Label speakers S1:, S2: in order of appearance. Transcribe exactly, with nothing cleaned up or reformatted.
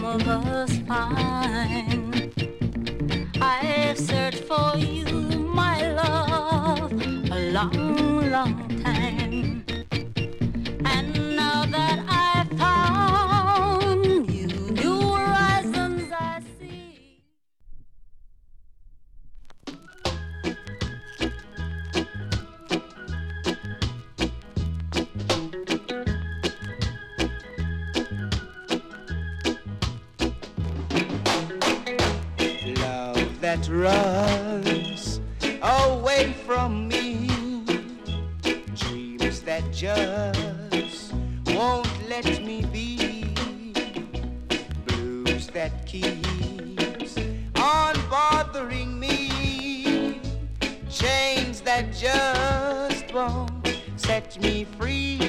S1: of us find. I've searched for you, my love, a long, long time. And now that I've found you, new horizons I see.
S2: Love that runs away from me, dreams that just won't let me be, blues that keeps on bothering me, chains that just won't set me free.